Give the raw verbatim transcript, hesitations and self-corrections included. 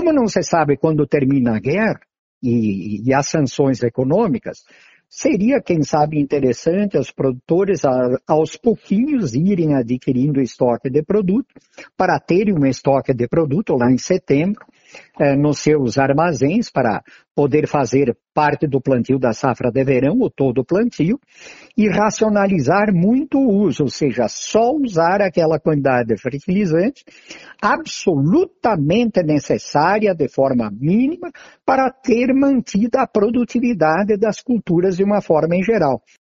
Como não se sabe quando termina a guerra e, e as sanções econômicas, seria, quem sabe, interessante os produtores a, aos pouquinhos irem adquirindo estoque de produto para terem um estoque de produto lá em setembro eh, nos seus armazéns para poder fazer parte do plantio da safra de verão ou todo o plantio e racionalizar muito o uso, ou seja, só usar aquela quantidade de fertilizante absolutamente necessária de forma mínima para ter mantida a produtividade das culturas de uma forma em geral.